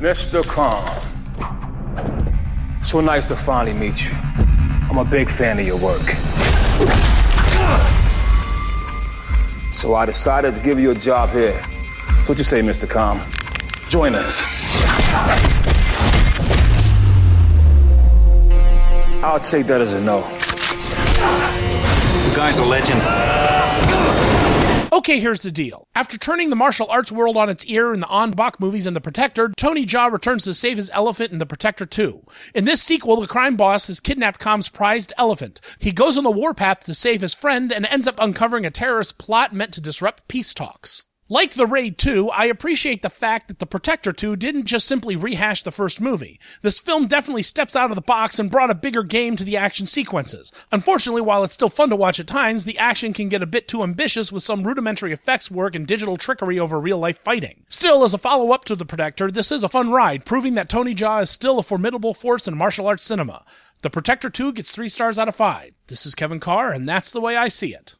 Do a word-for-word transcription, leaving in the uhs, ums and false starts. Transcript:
Mister Khan, so nice to finally meet you. I'm a big fan of your work. So I decided to give you a job here. So what you say, Mister Khan? Join us. I'll take that as a no. The guy's a legend. Okay, here's the deal. After turning the martial arts world on its ear in the Ong Bak movies and The Protector, Tony Jaa returns to save his elephant in The Protector two. In this sequel, the crime boss has kidnapped Kham's prized elephant. He goes on the warpath to save his friend and ends up uncovering a terrorist plot meant to disrupt peace talks. Like The Raid two, I appreciate the fact that The Protector two didn't just simply rehash the first movie. This film definitely steps out of the box and brought a bigger game to the action sequences. Unfortunately, while it's still fun to watch at times, the action can get a bit too ambitious with some rudimentary effects work and digital trickery over real-life fighting. Still, as a follow-up to The Protector, this is a fun ride, proving that Tony Jaa is still a formidable force in martial arts cinema. The Protector two gets three stars out of five. This is Kevin Carr, and that's the way I see it.